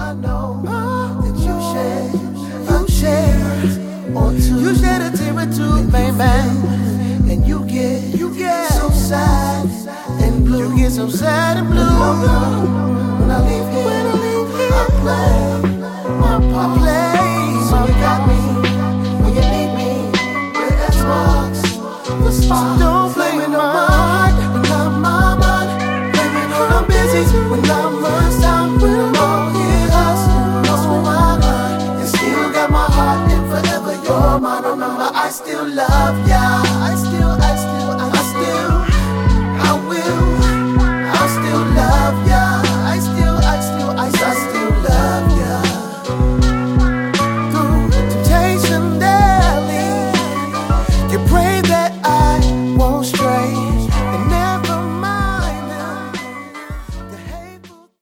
know that you share or two. You shed a tear or two, baby, and you get so sad and blue. You get so sad and blue.